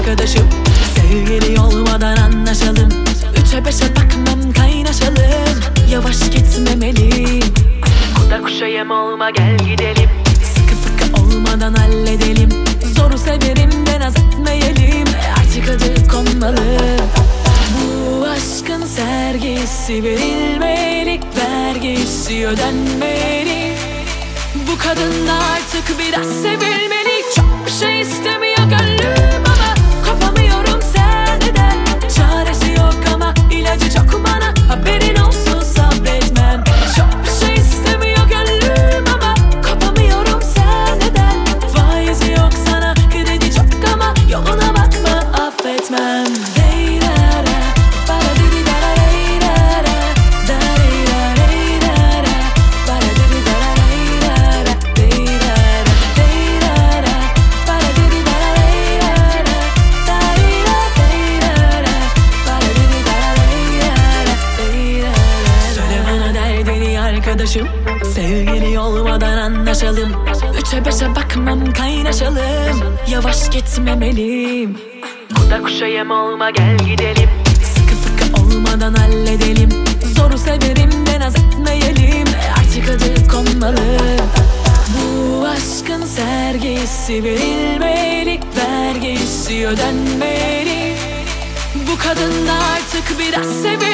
arkadaşım. Sevgili olmadan anlaşalım. 3'e 5'e bakmam, kaynaşalım. Yavaş gitmemeliyim. Kuda kuşa yem olma, gel gidelim. Sıkı fıkı olmadan halledelim. Zoru severim de naz etmeyelim. Artık adı konmalı. Bu aşkın sergisi verilmeli, vergisi ödenmeli. Bu kadın da artık biraz sevilmeli. Çok bir şey istemiyor gönlüm ama kopamıyorum senden. Çaresi yok ama ilacı çok bana, haberin olsun sabretmem. Çok bir şey istemiyor gönlüm ama kopamıyorum senden. Faizi yok sana, kredi çok ama yoluna bakma, affetmem. Arkadaşım, sevgili olmadan anlaşalım. 3'e 5'e bakmam, kaynaşalım. Yavaş gitmemeliyim. Kuda kuşa yem olma, gel gidelim. Sıkı fıkı olmadan halledelim. Zoru severim de naz etmeyelim. Artık adı konmalı. Bu aşkın sergisi verilmeli, vergisi ödenmeli. Bu kadın da artık biraz sevilmeli.